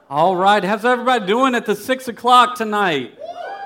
All right, how's everybody doing at the 6 o'clock tonight?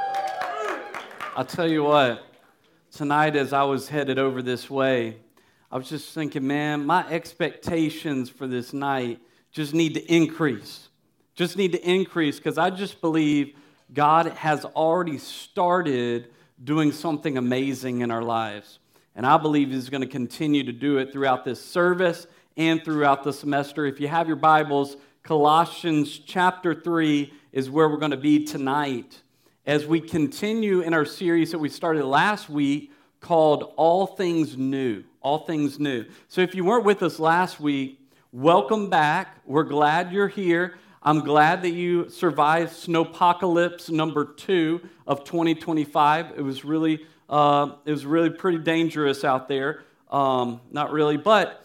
I'll tell you what, tonight as I was headed over this way, I was just thinking, man, my expectations for this night just need to increase. Just need to increase because I just believe God has already started doing something amazing in our lives. And I believe He's going to continue to do it throughout this service and throughout the semester. If you have your Bibles, Colossians chapter 3 is where we're going to be tonight as we continue in our series that we started last week called All Things New. All Things New. So if you weren't with us last week, welcome back. We're glad you're here. I'm glad that you survived Snowpocalypse number 2 of 2025. It was really pretty dangerous out there. Not really, but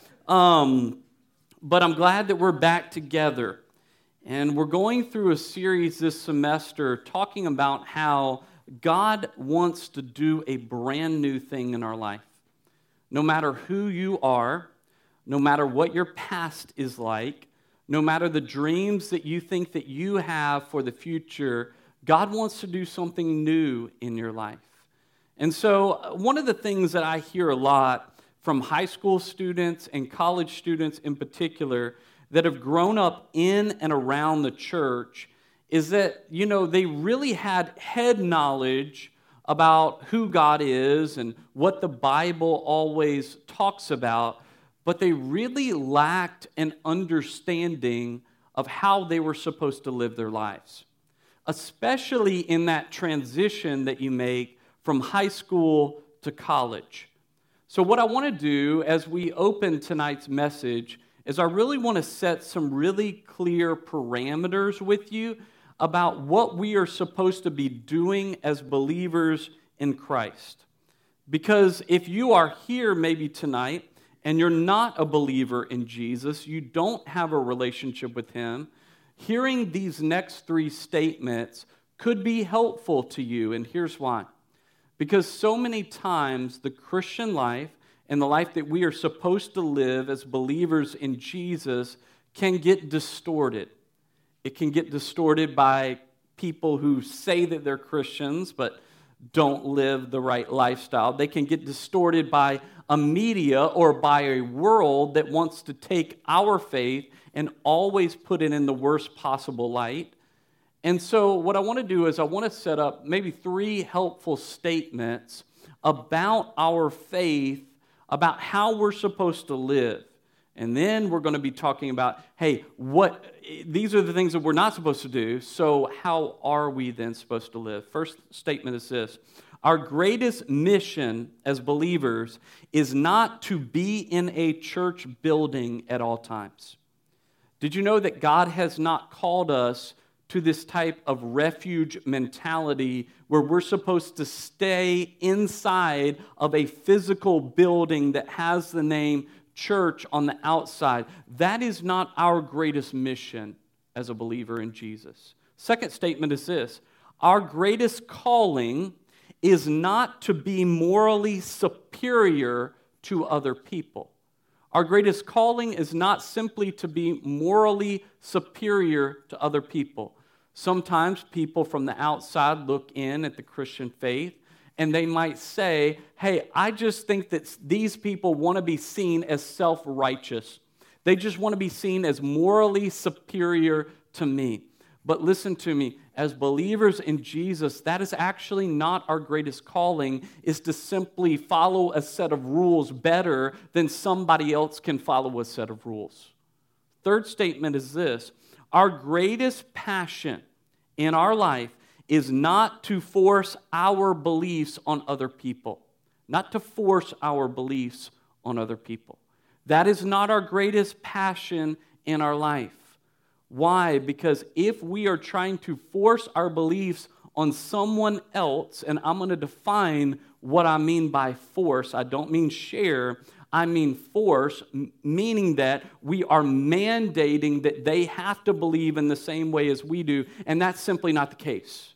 I'm glad that we're back together. And we're going through a series this semester talking about how God wants to do a brand new thing in our life. No matter who you are, no matter what your past is like, no matter the dreams that you think that you have for the future, God wants to do something new in your life. And so one of the things that I hear a lot from high school students and college students in particular that have grown up in and around the church is that, they really had head knowledge about who God is and what the Bible always talks about, but they really lacked an understanding of how they were supposed to live their lives, especially in that transition that you make from high school to college. So what I want to do as we open tonight's message is I really want to set some really clear parameters with you about what we are supposed to be doing as believers in Christ. Because if you are here maybe tonight and you're not a believer in Jesus, you don't have a relationship with Him, hearing these next 3 statements could be helpful to you, and here's why. Because so many times the Christian life and the life that we are supposed to live as believers in Jesus can get distorted. It can get distorted by people who say that they're Christians but don't live the right lifestyle. They can get distorted by a media or by a world that wants to take our faith and always put it in the worst possible light. And so what I want to do is I want to set up maybe 3 helpful statements about our faith, about how we're supposed to live. And then we're going to be talking about, hey, these are the things that we're not supposed to do, so how are we then supposed to live? First statement is this: our greatest mission as believers is not to be in a church building at all times. Did you know that God has not called us to this type of refuge mentality where we're supposed to stay inside of a physical building that has the name church on the outside? That is not our greatest mission as a believer in Jesus. Second statement is this: our greatest calling is not to be morally superior to other people. Our greatest calling is not simply to be morally superior to other people. Sometimes people from the outside look in at the Christian faith and they might say, hey, I just think that these people want to be seen as self-righteous. They just want to be seen as morally superior to me. But listen to me, as believers in Jesus, that is actually not our greatest calling, is to simply follow a set of rules better than somebody else can follow a set of rules. Third statement is this: our greatest passion in our life is not to force our beliefs on other people. Not to force our beliefs on other people. That is not our greatest passion in our life. Why? Because if we are trying to force our beliefs on someone else, and I'm going to define what I mean by force. I don't mean share. I mean force, meaning that we are mandating that they have to believe in the same way as we do, and that's simply not the case.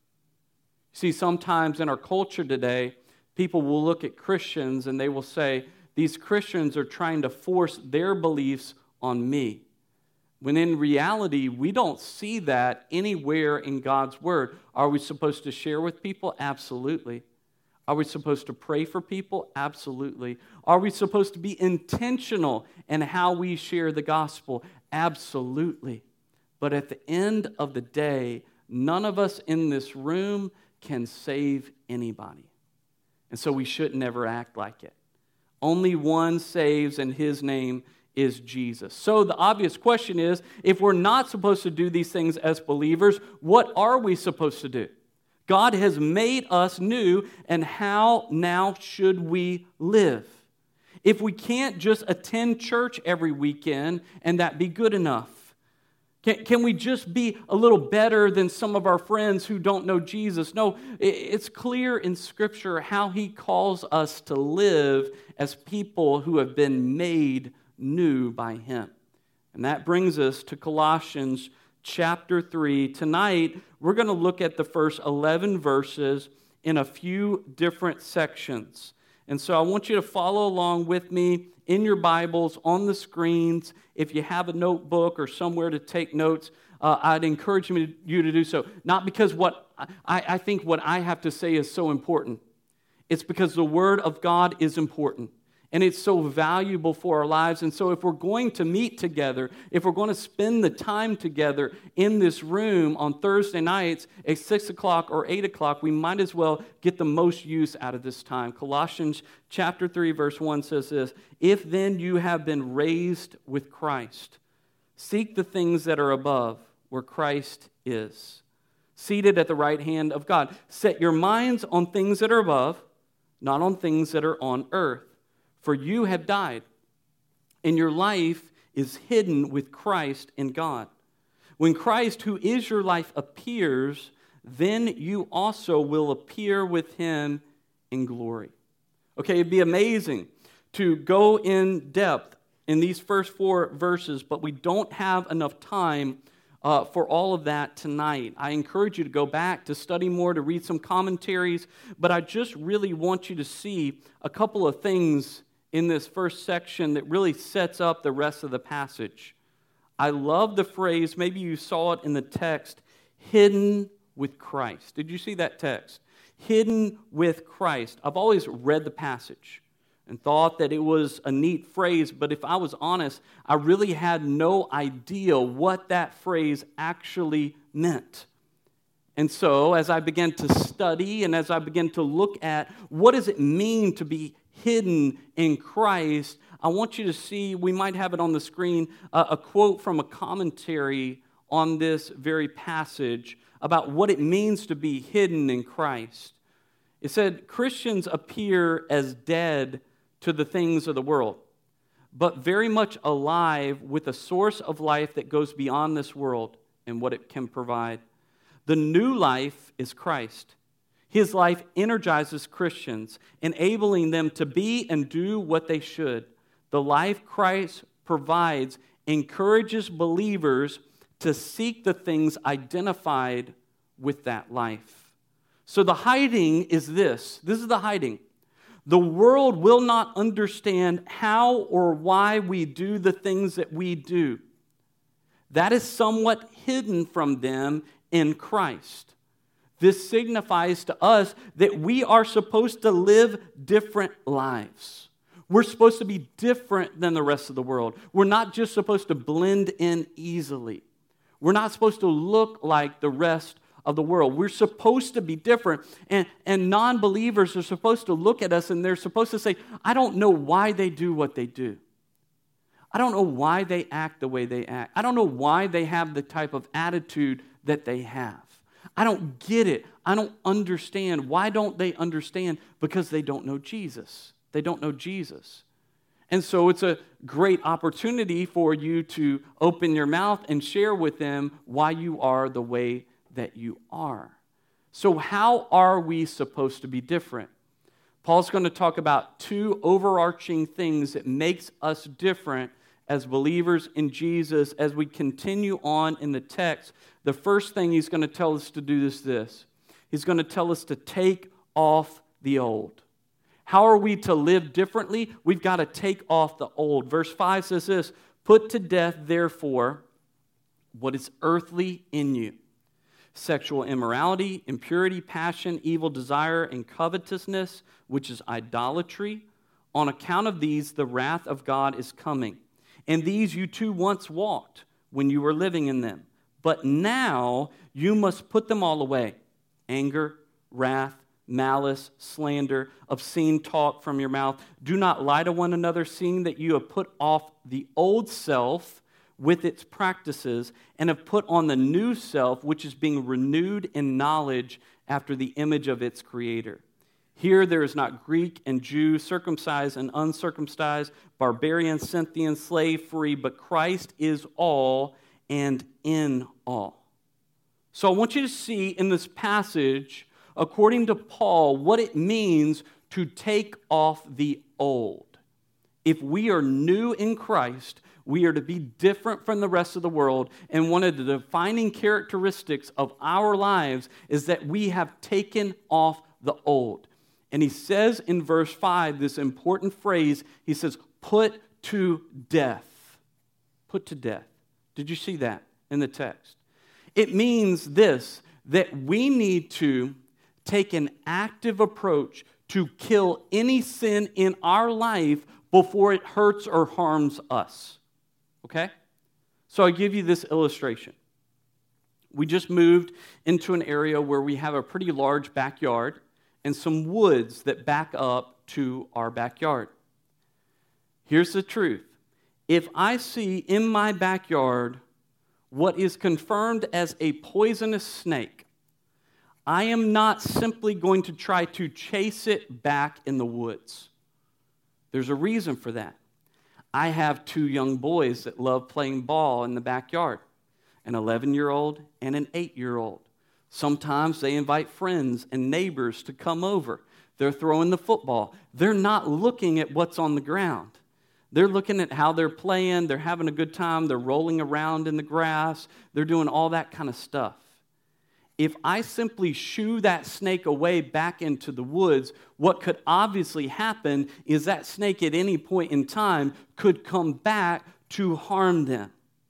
See, sometimes in our culture today, people will look at Christians and they will say, these Christians are trying to force their beliefs on me. when in reality, we don't see that anywhere in God's Word. Are we supposed to share with people? Absolutely. Are we supposed to pray for people? Absolutely. Are we supposed to be intentional in how we share the gospel? Absolutely. But at the end of the day, none of us in this room can save anybody. And so we should never act like it. Only one saves, and his name is Jesus. So the obvious question is, if we're not supposed to do these things as believers, what are we supposed to do? God has made us new, and how now should we live? If we can't just attend church every weekend and that be good enough, can we just be a little better than some of our friends who don't know Jesus? No, it's clear in Scripture how He calls us to live as people who have been made new by Him. And that brings us to Colossians chapter 3. Tonight, we're going to look at the first 11 verses in a few different sections. And so I want you to follow along with me in your Bibles, on the screens. If you have a notebook or somewhere to take notes, I'd encourage you to do so. Not because I think what I have to say is so important. It's because the Word of God is important. And it's so valuable for our lives. And so if we're going to meet together, if we're going to spend the time together in this room on Thursday nights at 6 o'clock or 8 o'clock, we might as well get the most use out of this time. Colossians chapter 3, verse 1 says this, "If then you have been raised with Christ, seek the things that are above, where Christ is, seated at the right hand of God. Set your minds on things that are above, not on things that are on earth. For you have died, and your life is hidden with Christ in God. When Christ, who is your life, appears, then you also will appear with Him in glory." Okay, it'd be amazing to go in depth in these first 4 verses, but we don't have enough time for all of that tonight. I encourage you to go back, to study more, to read some commentaries, but I just really want you to see a couple of things in this first section that really sets up the rest of the passage. I love the phrase, maybe you saw it in the text, hidden with Christ. Did you see that text? Hidden with Christ. I've always read the passage and thought that it was a neat phrase, but if I was honest, I really had no idea what that phrase actually meant. And so as I began to study and as I began to look at what does it mean to be hidden in Christ, I want you to see, we might have it on the screen, a quote from a commentary on this very passage about what it means to be hidden in Christ. It said, "Christians appear as dead to the things of the world, but very much alive with a source of life that goes beyond this world and what it can provide. The new life is Christ. His life energizes Christians, enabling them to be and do what they should. The life Christ provides encourages believers to seek the things identified with that life." So the hiding is this. This is the hiding. The world will not understand how or why we do the things that we do. That is somewhat hidden from them in Christ. This signifies to us that we are supposed to live different lives. We're supposed to be different than the rest of the world. We're not just supposed to blend in easily. We're not supposed to look like the rest of the world. We're supposed to be different. And non-believers are supposed to look at us and they're supposed to say, "I don't know why they do what they do. I don't know why they act the way they act. I don't know why they have the type of attitude that they have. I don't get it. I don't understand." Why don't they understand? Because they don't know Jesus. They don't know Jesus. And so it's a great opportunity for you to open your mouth and share with them why you are the way that you are. So how are we supposed to be different? Paul's going to talk about 2 overarching things that makes us different as believers in Jesus. As we continue on in the text, the first thing he's going to tell us to do is this. He's going to tell us to take off the old. How are we to live differently? We've got to take off the old. Verse 5 says this, "Put to death, therefore, what is earthly in you. Sexual immorality, impurity, passion, evil desire, and covetousness, which is idolatry. On account of these, the wrath of God is coming. And these you too once walked when you were living in them. But now you must put them all away. Anger, wrath, malice, slander, obscene talk from your mouth. Do not lie to one another, seeing that you have put off the old self with its practices, and have put on the new self, which is being renewed in knowledge after the image of its creator. Here there is not Greek and Jew, circumcised and uncircumcised, barbarian, Scythian, slave, free, but Christ is all and in all. So I want you to see in this passage, according to Paul, what it means to take off the old. If we are new in Christ, we are to be different from the rest of the world, and one of the defining characteristics of our lives is that we have taken off the old. And he says in verse 5 this important phrase, he says, put to death. Put to death. Did you see that in the text? It means this, that we need to take an active approach to kill any sin in our life before it hurts or harms us. Okay? So I give you this illustration. We just moved into an area where we have a pretty large backyard and some woods that back up to our backyard. Here's the truth. If I see in my backyard what is confirmed as a poisonous snake, I am not simply going to try to chase it back in the woods. There's a reason for that. I have 2 young boys that love playing ball in the backyard, an 11-year-old and an 8-year-old. Sometimes they invite friends and neighbors to come over. They're throwing the football. They're not looking at what's on the ground. They're looking at how they're playing. They're having a good time. They're rolling around in the grass. They're doing all that kind of stuff. If I simply shoo that snake away back into the woods, what could obviously happen is that snake at any point in time could come back to harm them.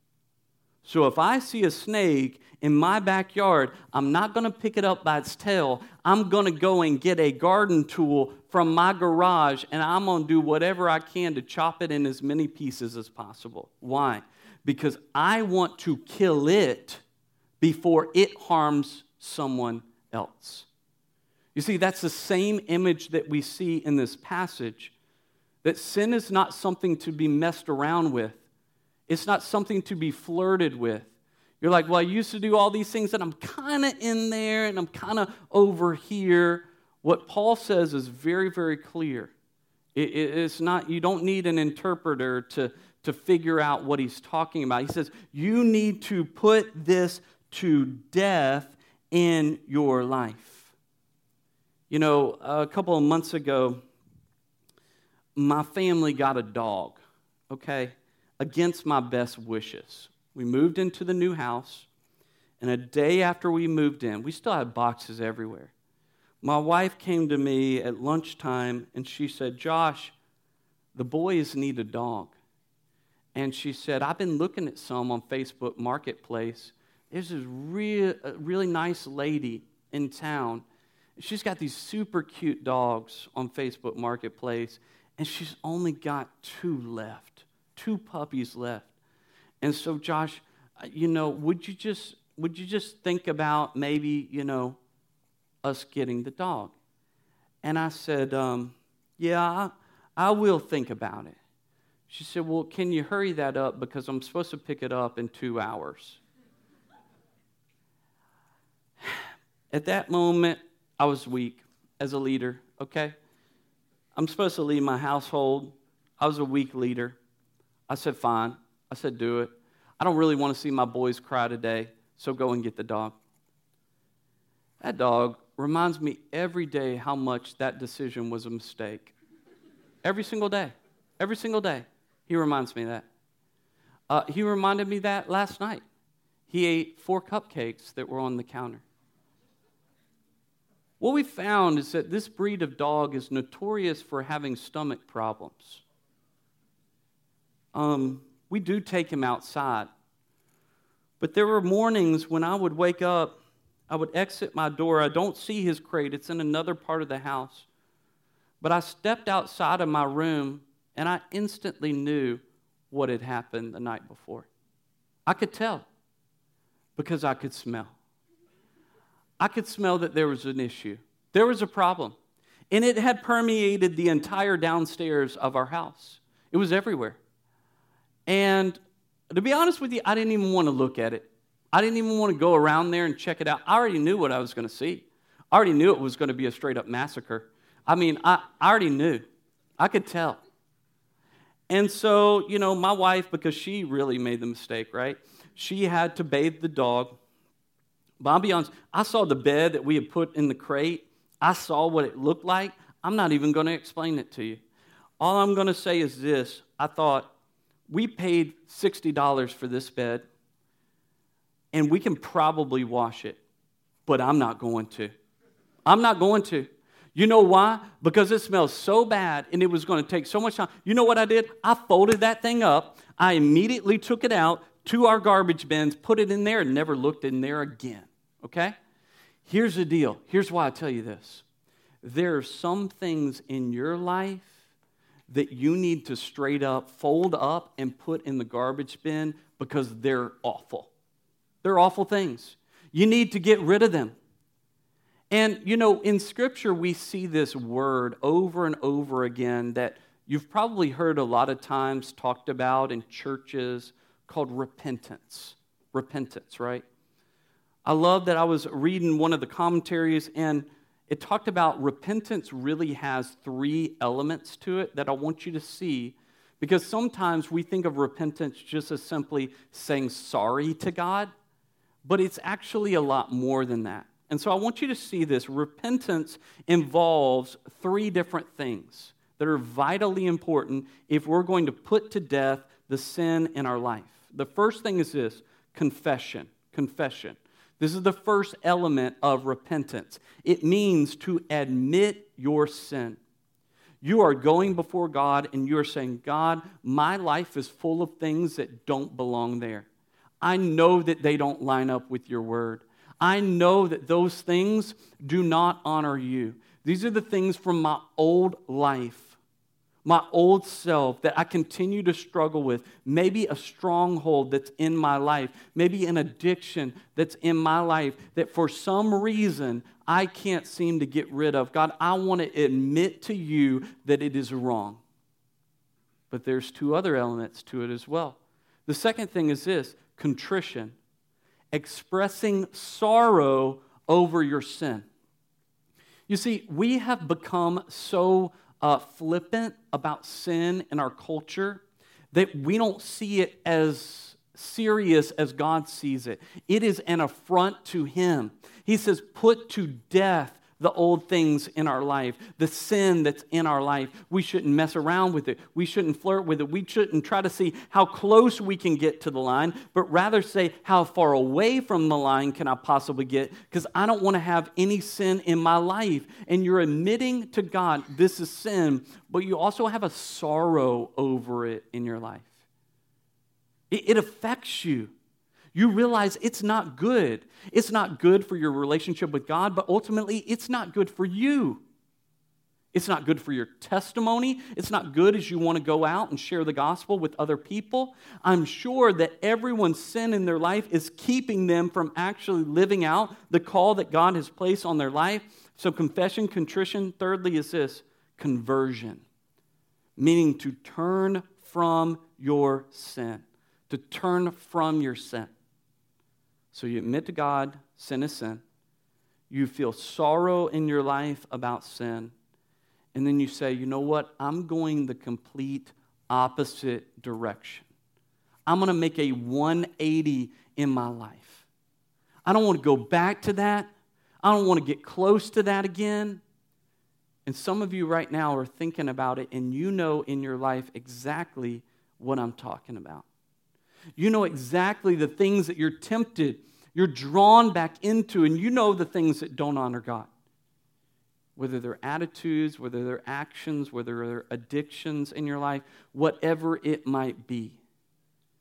So if I see a snake in my backyard, I'm not going to pick it up by its tail. I'm going to go and get a garden tool from my garage, and I'm going to do whatever I can to chop it in as many pieces as possible. Why? Because I want to kill it before it harms someone else. You see, that's the same image that we see in this passage, that sin is not something to be messed around with. It's not something to be flirted with. You're like, well, I used to do all these things, and I'm kind of in there, and I'm kind of over here. What Paul says is very, very clear. It's not, you don't need an interpreter to figure out what he's talking about. He says, you need to put this to death in your life. You know, a couple of months ago, my family got a dog, okay, against my best wishes. We moved into the new house, and a day after we moved in, we still had boxes everywhere. My wife came to me at lunchtime, and she said, Josh, the boys need a dog. And she said, I've been looking at some on Facebook Marketplace. There's this really nice lady in town. She's got these super cute dogs on Facebook Marketplace, and she's only got 2 left, 2 puppies left. And so, Josh, you know, would you just think about maybe, you know, us getting the dog? And I said, yeah, I will think about it. She said, well, can you hurry that up because I'm supposed to pick it up in 2 hours. At that moment, I was weak as a leader, okay? I'm supposed to lead my household. I was a weak leader. I said, fine. I said, do it. I don't really want to see my boys cry today, so go and get the dog. That dog reminds me every day how much that decision was a mistake. Every single day. Every single day. He reminds me of that. He reminded me that last night. He ate 4 cupcakes that were on the counter. What we found is that this breed of dog is notorious for having stomach problems. We do take him outside, But there were mornings when I would wake up, I would exit my door. I don't see his crate. It's in another part of the house. But I stepped outside of my room, and I instantly knew what had happened the night before. I could tell because I could smell. I could smell that there was an issue. There was a problem. And it had permeated the entire downstairs of our house. It was everywhere. And to be honest with you, I didn't even want to look at it. I didn't even want to go around there and check it out. I already knew what I was going to see. I already knew it was going to be a straight-up massacre. I mean, I already knew. I could tell. And so, my wife, because she really made the mistake, right? She had to bathe the dog. But I'll be honest, I saw the bed that we had put in the crate. I saw what it looked like. I'm not even going to explain it to you. All I'm going to say is this. I thought, we paid $60 for this bed, and we can probably wash it, but I'm not going to. I'm not going to. You know why? Because it smells so bad, and it was going to take so much time. You know what I did? I folded that thing up. I immediately took it out to our garbage bins, put it in there, and never looked in there again, okay? Here's the deal. Here's why I tell you this. There are some things in your life that you need to straight up fold up and put in the garbage bin because they're awful. They're awful things. You need to get rid of them. And, in Scripture, we see this word over and over again that you've probably heard a lot of times talked about in churches called repentance. Repentance, right? I love that I was reading one of the commentaries, and it talked about repentance really has 3 elements to it that I want you to see, because sometimes we think of repentance just as simply saying sorry to God, but it's actually a lot more than that. And so I want you to see this. Repentance involves 3 different things that are vitally important if we're going to put to death the sin in our life. The first thing is this, confession. Confession. This is the first element of repentance. It means to admit your sin. You are going before God and you are saying, God, my life is full of things that don't belong there. I know that they don't line up with your word. I know that those things do not honor you. These are the things from my old life, my old self that I continue to struggle with. Maybe a stronghold that's in my life. Maybe an addiction that's in my life that for some reason I can't seem to get rid of. God, I want to admit to you that it is wrong. But there's 2 other elements to it as well. The second thing is this, contrition. Expressing sorrow over your sin. You see, we have become so flippant about sin in our culture that we don't see it as serious as God sees it. It is an affront to Him. He says, put to death the old things in our life, the sin that's in our life. We shouldn't mess around with it. We shouldn't flirt with it. We shouldn't try to see how close we can get to the line, but rather say, how far away from the line can I possibly get? Because I don't want to have any sin in my life. And you're admitting to God, this is sin, but you also have a sorrow over it in your life. It affects you. You realize it's not good. It's not good for your relationship with God, but ultimately it's not good for you. It's not good for your testimony. It's not good as you want to go out and share the gospel with other people. I'm sure that everyone's sin in their life is keeping them from actually living out the call that God has placed on their life. So confession, contrition. Thirdly is this, conversion, meaning to turn from your sin, to turn from your sin. So you admit to God, sin is sin. You feel sorrow in your life about sin. And then you say, you know what? I'm going the complete opposite direction. I'm going to make a 180 in my life. I don't want to go back to that. I don't want to get close to that again. And some of you right now are thinking about it, and you know in your life exactly what I'm talking about. You know exactly the things that you're tempted, you're drawn back into, and you know the things that don't honor God. Whether they're attitudes, whether they're actions, whether they're addictions in your life, whatever it might be.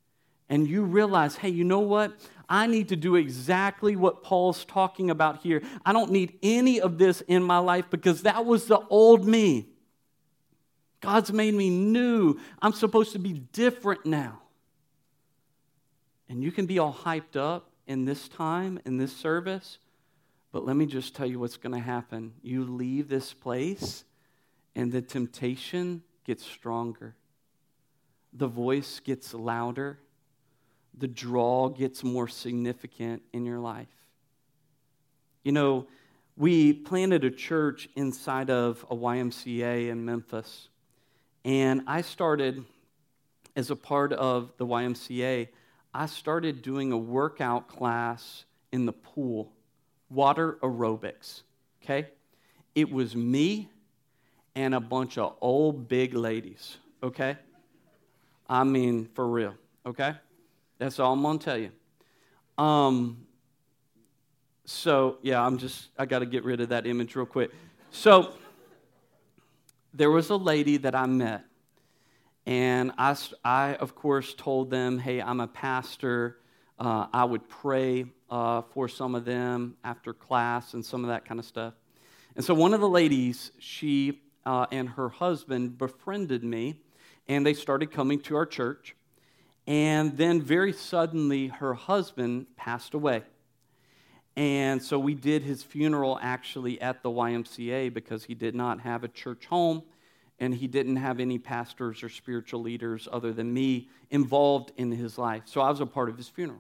and you realize, hey, you know what? I need to do exactly what Paul's talking about here. I don't need any of this in my life because that was the old me. God's made me new. I'm supposed to be different now. And you can be all hyped up in this time, in this service, but let me just tell you what's going to happen. You leave this place, and the temptation gets stronger. The voice gets louder. The draw gets more significant in your life. You know, we planted a church inside of a YMCA in Memphis. And I started, as a part of the YMCA, I started doing a workout class in the pool, water aerobics, okay? It was me and a bunch of old big ladies, okay? I mean, for real, okay? That's all I'm going to tell you. So, yeah, I got to get rid of that image real quick. So, there was a lady that I met, and I of course, told them, hey, I'm a pastor. I would pray for some of them after class and some of that kind of stuff. And so one of the ladies, she and her husband befriended me, and they started coming to our church. And then very suddenly, her husband passed away. And so we did his funeral actually at the YMCA because he did not have a church home, and he didn't have any pastors or spiritual leaders other than me involved in his life. So I was a part of his funeral.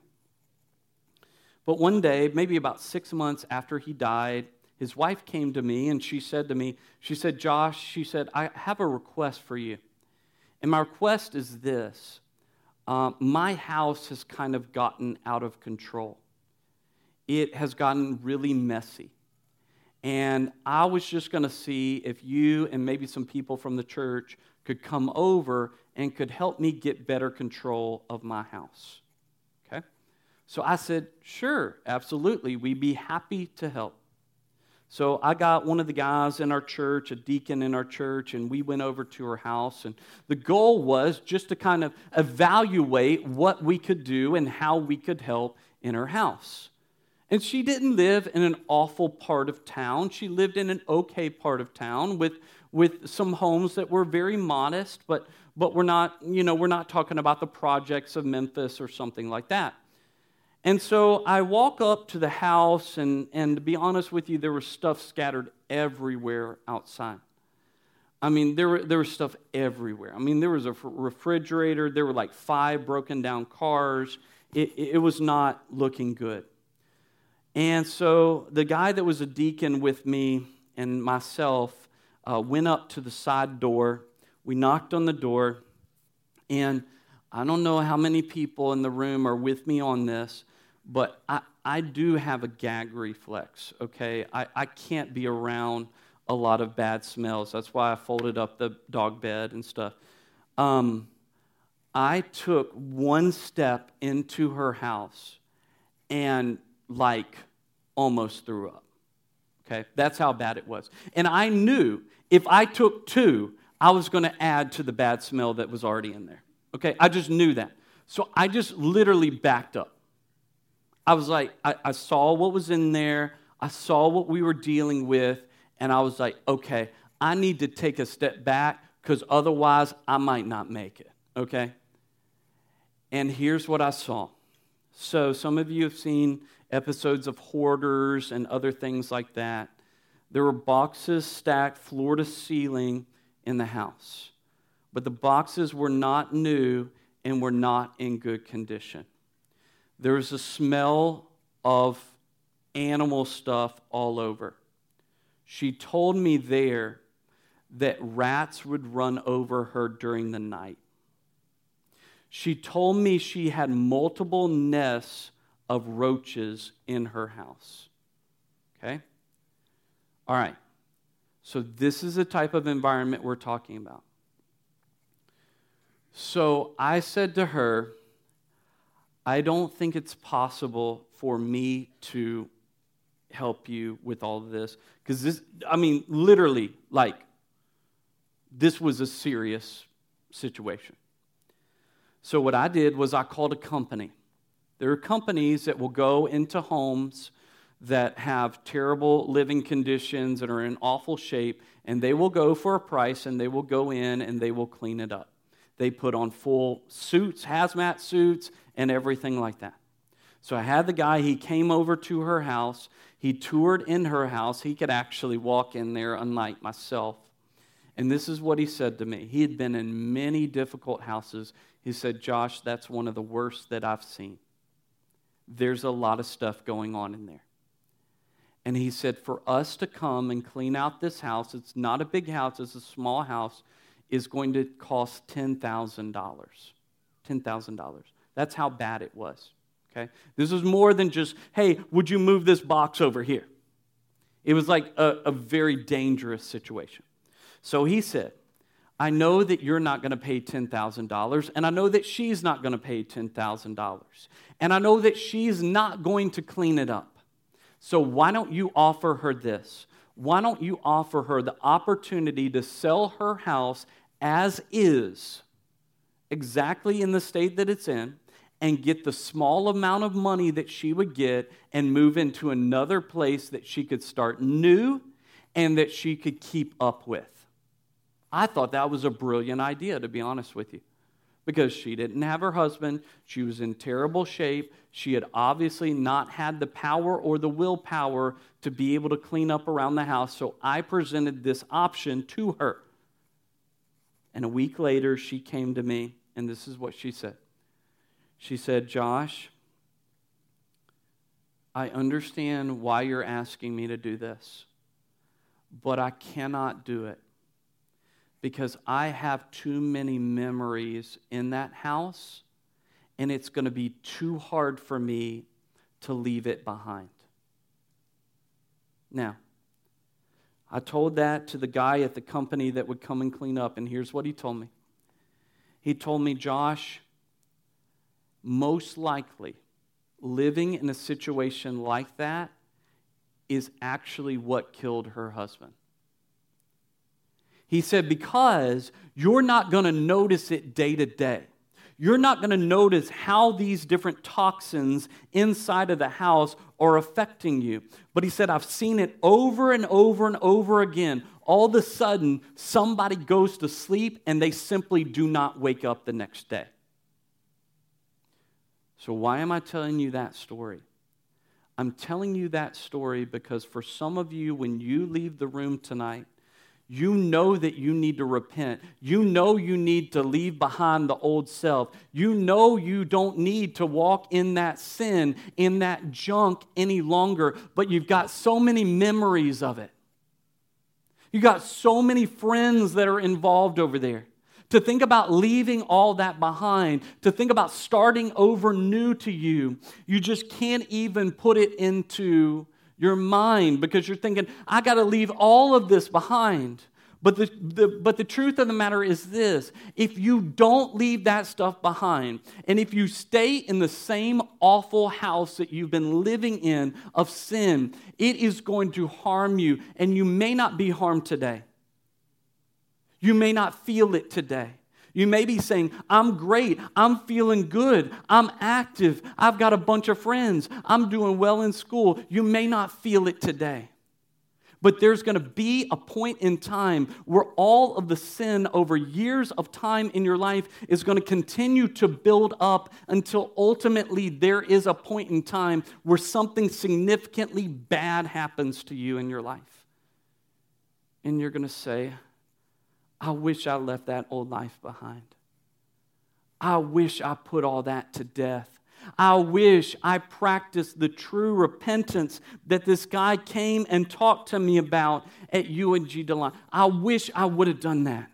But one day, maybe about 6 months after he died, his wife came to me and she said, Josh, she said, I have a request for you. And my request is this. My house has kind of gotten out of control. It has gotten really messy. And I was just going to see if you and maybe some people from the church could come over and could help me get better control of my house. Okay? So I said, sure, absolutely. We'd be happy to help. So I got one of the guys in our church, a deacon in our church, and we went over to her house. And the goal was just to kind of evaluate what we could do and how we could help in her house. And she didn't live in an awful part of town. She lived in an okay part of town with some homes that were very modest, but we're not talking about the projects of Memphis or something like that. And so I walk up to the house, and to be honest with you, there was stuff scattered everywhere outside. I mean, there was stuff everywhere. I mean, there was a refrigerator. There were like 5 broken down cars. It was not looking good. And so the guy that was a deacon with me and myself went up to the side door. We knocked on the door, and I don't know how many people in the room are with me on this, but I do have a gag reflex, okay? I can't be around a lot of bad smells. That's why I folded up the dog bed and stuff. I took one step into her house and almost threw up. Okay? That's how bad it was. And I knew if I took 2, I was going to add to the bad smell that was already in there. Okay? I just knew that. So I just literally backed up. I was like, I saw what was in there. I saw what we were dealing with. And I was like, okay, I need to take a step back because otherwise I might not make it. Okay? And here's what I saw. So some of you have seen episodes of Hoarders and other things like that. There were boxes stacked floor to ceiling in the house. But the boxes were not new and were not in good condition. There was a smell of animal stuff all over. She told me there that rats would run over her during the night. She told me she had multiple nests of roaches in her house. Okay? All right. So this is the type of environment we're talking about. So I said to her, I don't think it's possible for me to help you with all of this. Because literally, this was a serious situation. So what I did was I called a company. There are companies that will go into homes that have terrible living conditions and are in awful shape, and they will go for a price, and they will go in and they will clean it up. They put on full suits, hazmat suits, and everything like that. So I had the guy, he came over to her house. He toured in her house. He could actually walk in there, unlike myself. And this is what he said to me. He had been in many difficult houses. He said, Josh, that's one of the worst that I've seen. There's a lot of stuff going on in there. And he said, for us to come and clean out this house, it's not a big house, it's a small house, is going to cost $10,000. $10,000. That's how bad it was. Okay? This was more than just, hey, would you move this box over here? It was like a very dangerous situation. So he said, I know that you're not going to pay $10,000, and I know that she's not going to pay $10,000, and I know that she's not going to clean it up. So why don't you offer her this? Why don't you offer her the opportunity to sell her house as is, exactly in the state that it's in, and get the small amount of money that she would get and move into another place that she could start new and that she could keep up with? I thought that was a brilliant idea, to be honest with you, because she didn't have her husband. She was in terrible shape. She had obviously not had the power or the willpower to be able to clean up around the house. So I presented this option to her. And a week later, she came to me, and this is what she said. She said, Josh, I understand why you're asking me to do this, but I cannot do it because I have too many memories in that house, and it's going to be too hard for me to leave it behind. Now, I told that to the guy at the company that would come and clean up, and here's what he told me. He told me, Josh, most likely, living in a situation like that is actually what killed her husband. He said, because you're not going to notice it day to day. You're not going to notice how these different toxins inside of the house are affecting you. But he said, I've seen it over and over and over again. All of a sudden, somebody goes to sleep and they simply do not wake up the next day. So why am I telling you that story? I'm telling you that story because for some of you, when you leave the room tonight, you know that you need to repent. You know you need to leave behind the old self. You know you don't need to walk in that sin, in that junk any longer, but you've got so many memories of it. You've got so many friends that are involved over there. To think about leaving all that behind, to think about starting over new to you, you just can't even put it into your mind because you're thinking, I got to leave all of this behind. But the truth of the matter is this. If you don't leave that stuff behind, and if you stay in the same awful house that you've been living in of sin, it is going to harm you, and you may not be harmed today. You may not feel it today. You may be saying, I'm great, I'm feeling good, I'm active, I've got a bunch of friends, I'm doing well in school. You may not feel it today. But there's going to be a point in time where all of the sin over years of time in your life is going to continue to build up until ultimately there is a point in time where something significantly bad happens to you in your life. And you're going to say, I wish I left that old life behind. I wish I put all that to death. I wish I practiced the true repentance that this guy came and talked to me about at UNG DeLine. I wish I would have done that.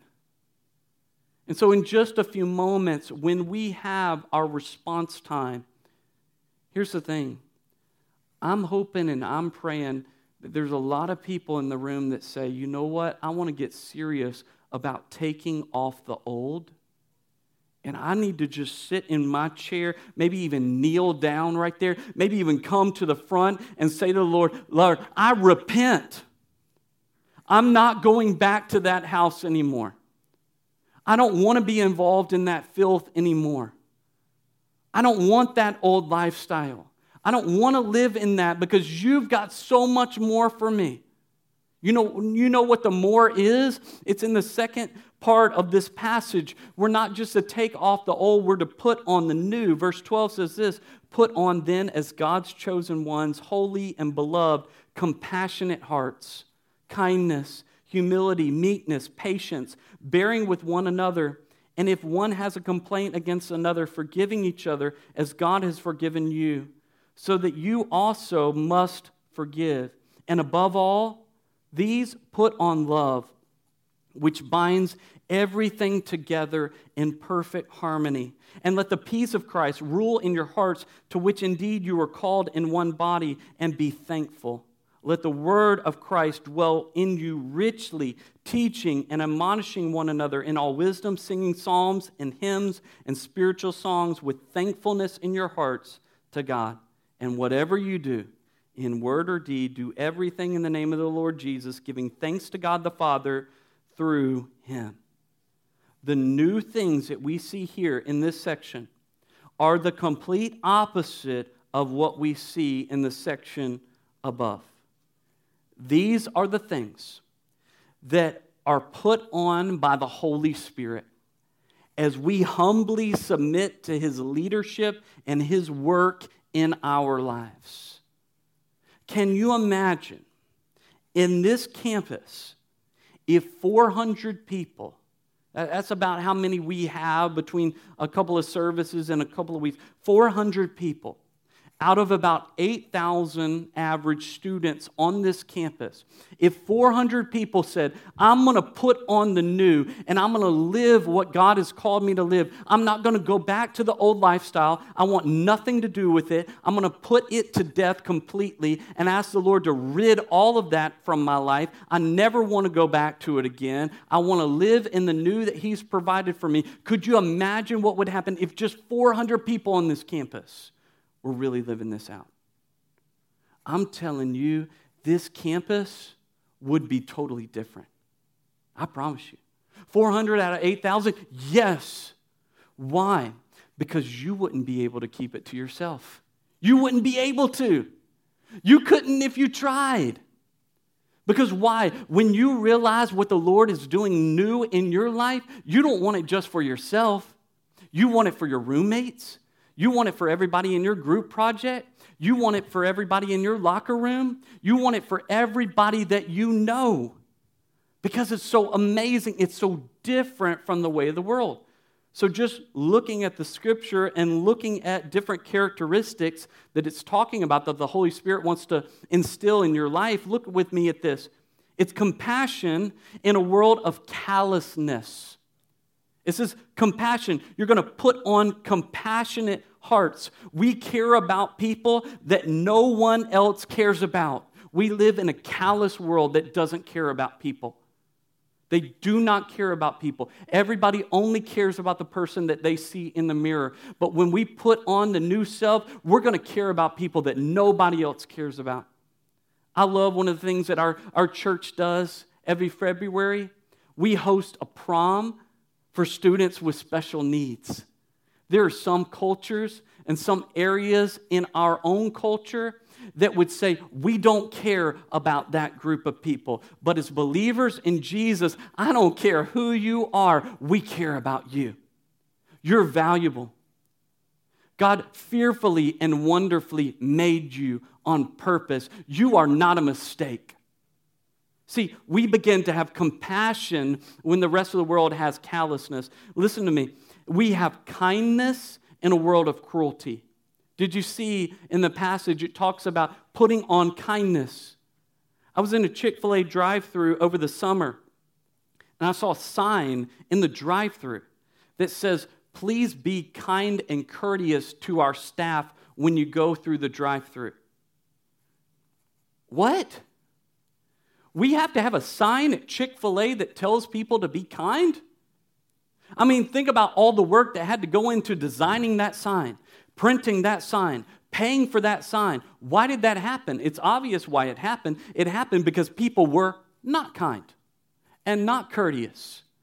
And so in just a few moments, when we have our response time, here's the thing. I'm hoping and I'm praying that there's a lot of people in the room that say, you know what, I want to get serious about taking off the old, and I need to just sit in my chair, maybe even kneel down right there, maybe even come to the front and say to the Lord, Lord, I repent. I'm not going back to that house anymore. I don't want to be involved in that filth anymore. I don't want that old lifestyle. I don't want to live in that because you've got so much more for me. You know what the more is? It's in the second part of this passage. We're not just to take off the old, we're to put on the new. Verse 12 says this, put on then as God's chosen ones, holy and beloved, compassionate hearts, kindness, humility, meekness, patience, bearing with one another. And if one has a complaint against another, forgiving each other as God has forgiven you, so that you also must forgive. And above all, these put on love, which binds everything together in perfect harmony. And let the peace of Christ rule in your hearts, to which indeed you were called in one body, and be thankful. Let the word of Christ dwell in you richly, teaching and admonishing one another in all wisdom, singing psalms and hymns and spiritual songs with thankfulness in your hearts to God. And whatever you do, in word or deed, do everything in the name of the Lord Jesus, giving thanks to God the Father through Him. The new things that we see here in this section are the complete opposite of what we see in the section above. These are the things that are put on by the Holy Spirit as we humbly submit to His leadership and His work in our lives. Can you imagine in this campus if 400 people, that's about how many we have between a couple of services and a couple of weeks, 400 people out of about 8,000 average students on this campus, if 400 people said, I'm going to put on the new and I'm going to live what God has called me to live. I'm not going to go back to the old lifestyle. I want nothing to do with it. I'm going to put it to death completely and ask the Lord to rid all of that from my life. I never want to go back to it again. I want to live in the new that He's provided for me. Could you imagine what would happen if just 400 people on this campus we're really living this out? I'm telling you, this campus would be totally different. I promise you. 400 out of 8,000? Yes. Why? Because you wouldn't be able to keep it to yourself. You wouldn't be able to. You couldn't if you tried. Because why? When you realize what the Lord is doing new in your life, you don't want it just for yourself. You want it for your roommates. You want it for everybody in your group project. You want it for everybody in your locker room. You want it for everybody that you know. Because it's so amazing. It's so different from the way of the world. So just looking at the Scripture and looking at different characteristics that it's talking about that the Holy Spirit wants to instill in your life, look with me at this. It's compassion in a world of callousness. It says compassion. You're going to put on compassionate hearts. We care about people that no one else cares about. We live in a callous world that doesn't care about people. They do not care about people. Everybody only cares about the person that they see in the mirror. But when we put on the new self, we're going to care about people that nobody else cares about. I love one of the things that our church does every February. We host a prom for students with special needs. There are some cultures and some areas in our own culture that would say, we don't care about that group of people. But as believers in Jesus, I don't care who you are, we care about you. You're valuable. God fearfully and wonderfully made you on purpose. You are not a mistake. See, we begin to have compassion when the rest of the world has callousness. Listen to me. We have kindness in a world of cruelty. Did you see in the passage it talks about putting on kindness? I was in a Chick-fil-A drive-thru over the summer, and I saw a sign in the drive-thru that says, please be kind and courteous to our staff when you go through the drive-thru. What? We have to have a sign at Chick-fil-A that tells people to be kind? I mean, think about all the work that had to go into designing that sign, printing that sign, paying for that sign. Why did that happen? It's obvious why it happened. It happened because people were not kind and not courteous.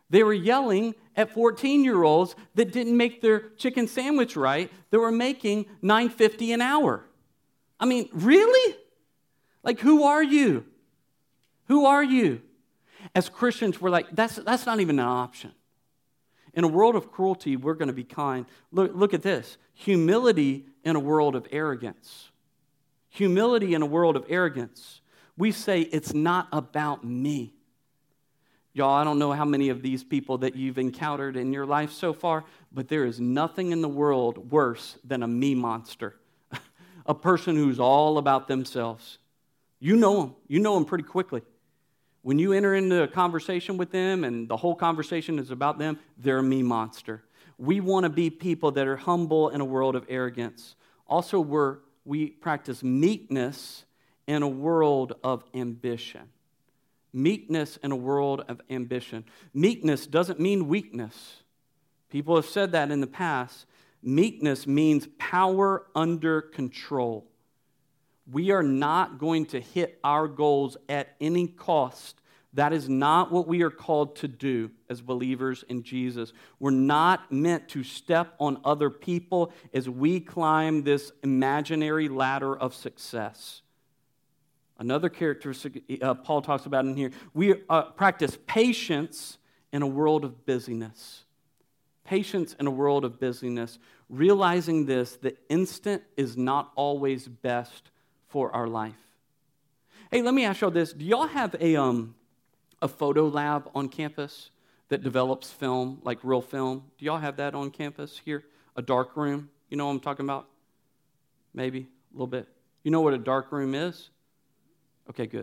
They were yelling at 14-year-olds that didn't make their chicken sandwich right, that were making $9.50 an hour. I mean, really? Like, who are you? Who are you? As Christians, we're like, that's not even an option. In a world of cruelty, we're going to be kind. Look at this. Humility in a world of arrogance. Humility in a world of arrogance. We say, it's not about me. Y'all, I don't know how many of these people that you've encountered in your life so far, but there is nothing in the world worse than a me monster. A person who's all about themselves. You know them. You know them pretty quickly. When you enter into a conversation with them and the whole conversation is about them, they're a me monster. We want to be people that are humble in a world of arrogance. Also, we practice meekness in a world of ambition. Meekness in a world of ambition. Meekness doesn't mean weakness. People have said that in the past. Meekness means power under control. We are not going to hit our goals at any cost. That is not what we are called to do as believers in Jesus. We're not meant to step on other people as we climb this imaginary ladder of success. Another characteristic Paul talks about in here, we practice patience in a world of busyness. Patience in a world of busyness, realizing this, the instant is not always best for our life. Hey, let me ask y'all this. Do y'all have a photo lab on campus that develops film, like real film? Do y'all have that on campus here? A dark room? You know what I'm talking about? Maybe a little bit. You know what a dark room is? Okay, good.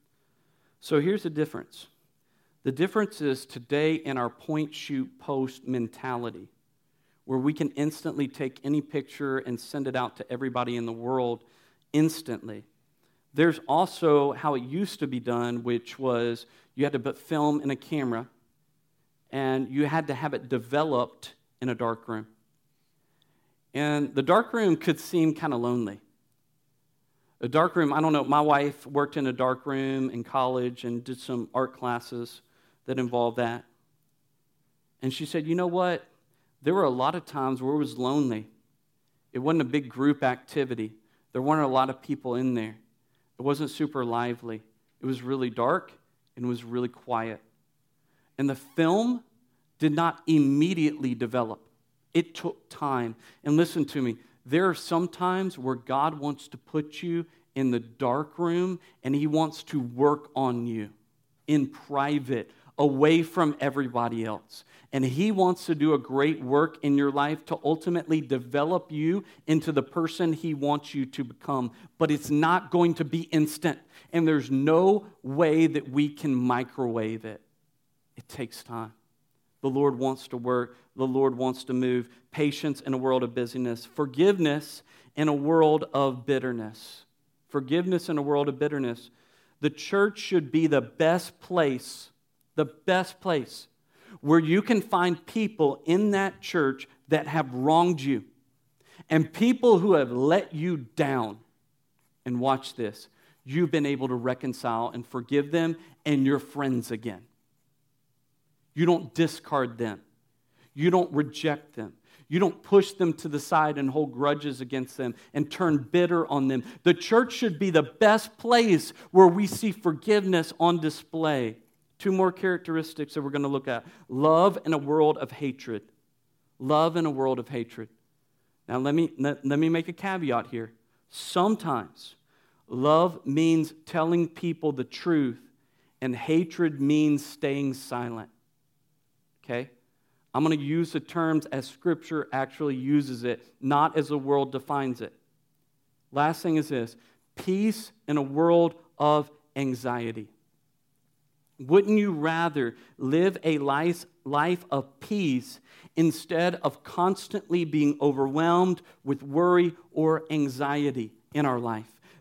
So here's the difference. The difference is today in our point, shoot, post mentality, where we can instantly take any picture and send it out to everybody in the world instantly. There's also how it used to be done, which was you had to put film in a camera and you had to have it developed in a dark room. And the dark room could seem kind of lonely. A dark room, I don't know, my wife worked in a dark room in college and did some art classes that involved that. And she said, you know what? There were a lot of times where it was lonely. It wasn't a big group activity. There weren't a lot of people in there. It wasn't super lively. It was really dark and it was really quiet. And the film did not immediately develop. It took time. And listen to me, there are some times where God wants to put you in the dark room and He wants to work on you in private, away from everybody else. And He wants to do a great work in your life to ultimately develop you into the person He wants you to become. But it's not going to be instant. And there's no way that we can microwave it. It takes time. The Lord wants to work. The Lord wants to move. Patience in a world of busyness. Forgiveness in a world of bitterness. Forgiveness in a world of bitterness. The church should be the best place where you can find people in that church that have wronged you and people who have let you down. And watch this. You've been able to reconcile and forgive them and you're friends again. You don't discard them. You don't reject them. You don't push them to the side and hold grudges against them and turn bitter on them. The church should be the best place where we see forgiveness on display. Two more characteristics that we're going to look at. Love in a world of hatred. Love in a world of hatred. Now let me make a caveat here. Sometimes love means telling people the truth and hatred means staying silent. Okay? I'm going to use the terms as Scripture actually uses it, not as the world defines it. Last thing is this. Peace in a world of anxiety. Wouldn't you rather live a life of peace instead of constantly being overwhelmed with worry or anxiety in our life?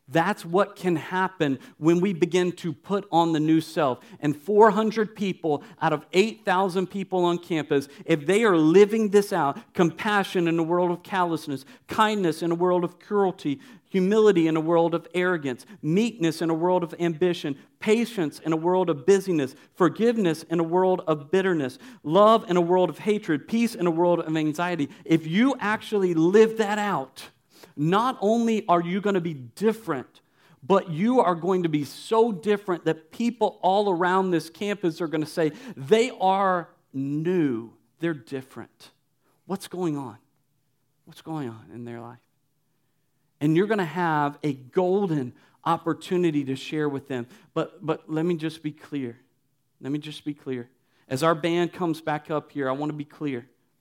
That's what can happen when we begin to put on the new self. And 400 people out of 8,000 people on campus, if they are living this out, compassion in a world of callousness, kindness in a world of cruelty, humility in a world of arrogance, meekness in a world of ambition, patience in a world of busyness, forgiveness in a world of bitterness, love in a world of hatred, peace in a world of anxiety. If you actually live that out, not only are you going to be different, but you are going to be so different that people all around this campus are going to say, they are new, they're different. What's going on? What's going on in their life? And you're going to have a golden opportunity to share with them. But let me just be clear. Let me just be clear. As our band comes back up here, I want to be clear.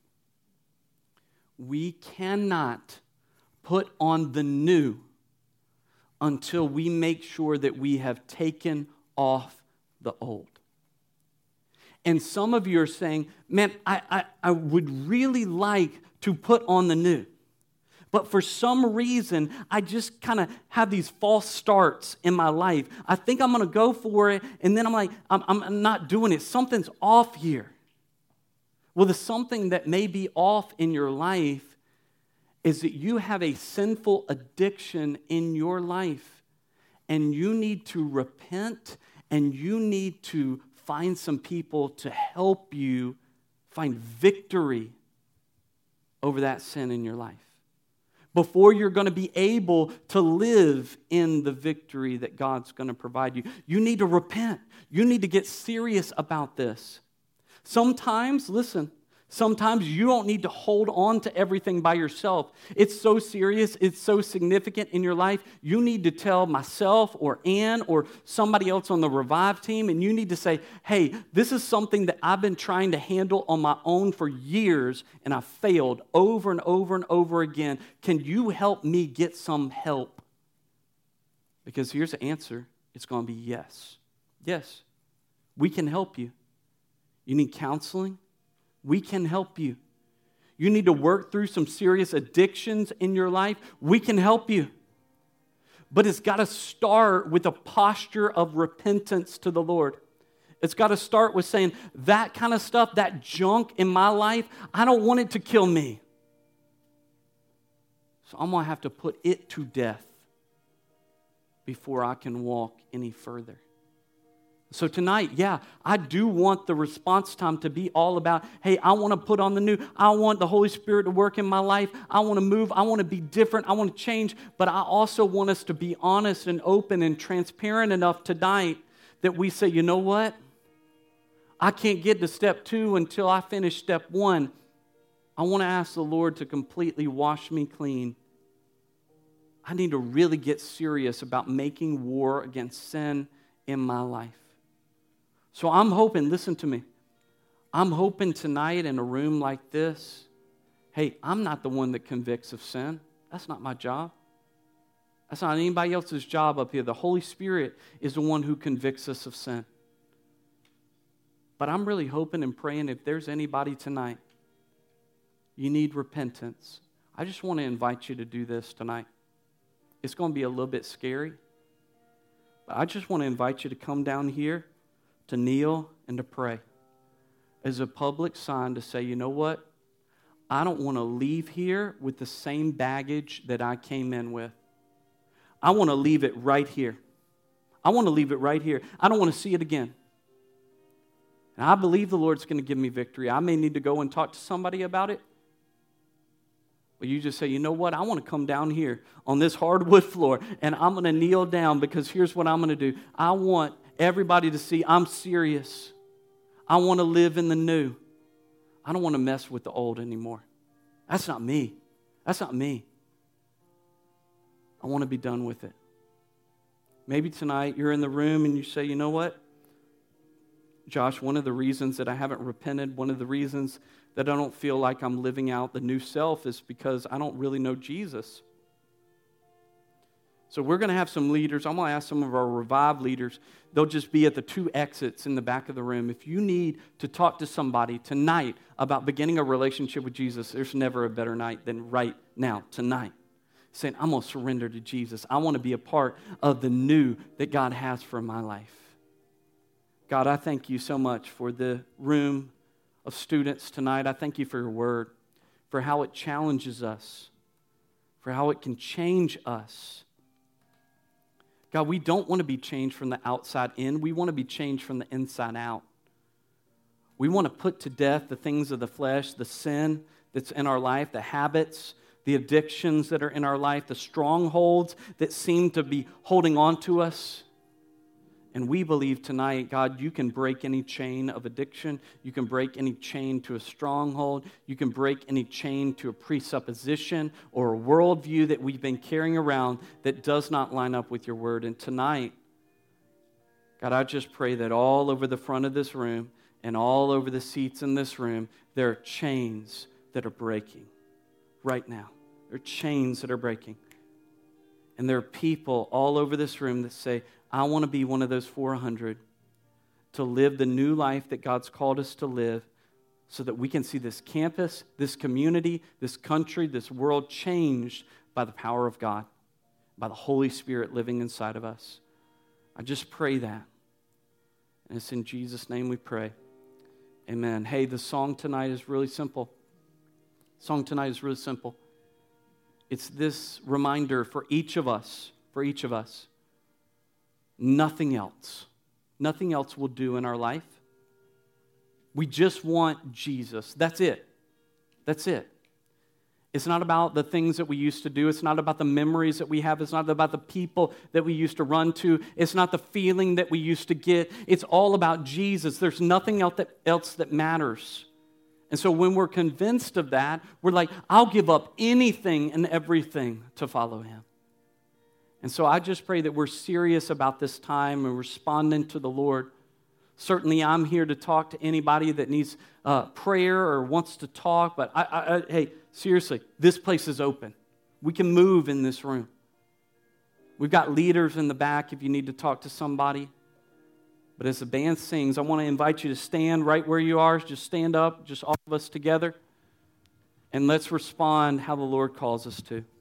We cannot put on the new until we make sure that we have taken off the old. And some of you are saying, man, I would really like to put on the new. But for some reason, I just kind of have these false starts in my life. I think I'm going to go for it, and then I'm like, I'm not doing it. Something's off here. Well, the something that may be off in your life is that you have a sinful addiction in your life, and you need to repent, and you need to find some people to help you find victory over that sin in your life before you're going to be able to live in the victory that God's going to provide you. You need to repent. You need to get serious about this. Sometimes, listen, sometimes you don't need to hold on to everything by yourself. It's so serious, it's so significant in your life. You need to tell myself or Ann or somebody else on the Revive team, and you need to say, hey, this is something that I've been trying to handle on my own for years, and I failed over and over and over again. Can you help me get some help? Because here's the answer. It's going to be yes. Yes, we can help you. You need counseling? We can help you. You need to work through some serious addictions in your life? We can help you. But it's got to start with a posture of repentance to the Lord. It's got to start with saying, that kind of stuff, that junk in my life, I don't want it to kill me. So I'm going to have to put it to death before I can walk any further. So tonight, yeah, I do want the response time to be all about, hey, I want to put on the new. I want the Holy Spirit to work in my life. I want to move. I want to be different. I want to change. But I also want us to be honest and open and transparent enough tonight that we say, you know what? I can't get to step 2 until I finish step 1. I want to ask the Lord to completely wash me clean. I need to really get serious about making war against sin in my life. So I'm hoping, listen to me, I'm hoping tonight in a room like this, hey, I'm not the one that convicts of sin. That's not my job. That's not anybody else's job up here. The Holy Spirit is the one who convicts us of sin. But I'm really hoping and praying if there's anybody tonight, you need repentance. I just want to invite you to do this tonight. It's going to be a little bit scary, but I just want to invite you to come down here, to kneel and to pray as a public sign to say, you know what? I don't want to leave here with the same baggage that I came in with. I want to leave it right here. I want to leave it right here. I don't want to see it again. And I believe the Lord's going to give me victory. I may need to go and talk to somebody about it. But you just say, you know what? I want to come down here on this hardwood floor and I'm going to kneel down because here's what I'm going to do. I want everybody to see I'm serious. I want to live in the new. I don't want to mess with the old anymore. That's not me. That's not me. I want to be done with it. Maybe tonight you're in the room and you say, you know what? Josh, one of the reasons that I haven't repented, one of the reasons that I don't feel like I'm living out the new self is because I don't really know Jesus. So we're going to have some leaders. I'm going to ask some of our Revive leaders. They'll just be at the 2 exits in the back of the room. If you need to talk to somebody tonight about beginning a relationship with Jesus, there's never a better night than right now, tonight. saying, I'm going to surrender to Jesus. I want to be a part of the new that God has for my life. God, I thank you so much for the room of students tonight. I thank you for your word, for how it challenges us, for how it can change us. God, we don't want to be changed from the outside in. We want to be changed from the inside out. We want to put to death the things of the flesh, the sin that's in our life, the habits, the addictions that are in our life, the strongholds that seem to be holding on to us. And we believe tonight, God, you can break any chain of addiction. You can break any chain to a stronghold. You can break any chain to a presupposition or a worldview that we've been carrying around that does not line up with your word. And tonight, God, I just pray that all over the front of this room and all over the seats in this room, there are chains that are breaking right now. There are chains that are breaking. And there are people all over this room that say, I want to be one of those 400 to live the new life that God's called us to live so that we can see this campus, this community, this country, this world changed by the power of God, by the Holy Spirit living inside of us. I just pray that. And it's in Jesus' name we pray. Amen. Hey, the song tonight is really simple. It's this reminder for each of us, nothing else will do in our life. We just want Jesus. That's it. It's not about the things that we used to do. It's not about the memories that we have. It's not about the people that we used to run to. It's not the feeling that we used to get. It's all about Jesus. There's nothing else that matters. And so when we're convinced of that, we're like, I'll give up anything and everything to follow him. And so I just pray that we're serious about this time and responding to the Lord. Certainly I'm here to talk to anybody that needs prayer or wants to talk, but hey, seriously, this place is open. We can move in this room. We've got leaders in the back if you need to talk to somebody. But as the band sings, I want to invite you to stand right where you are. Just stand up, just all of us together. And let's respond how the Lord calls us to.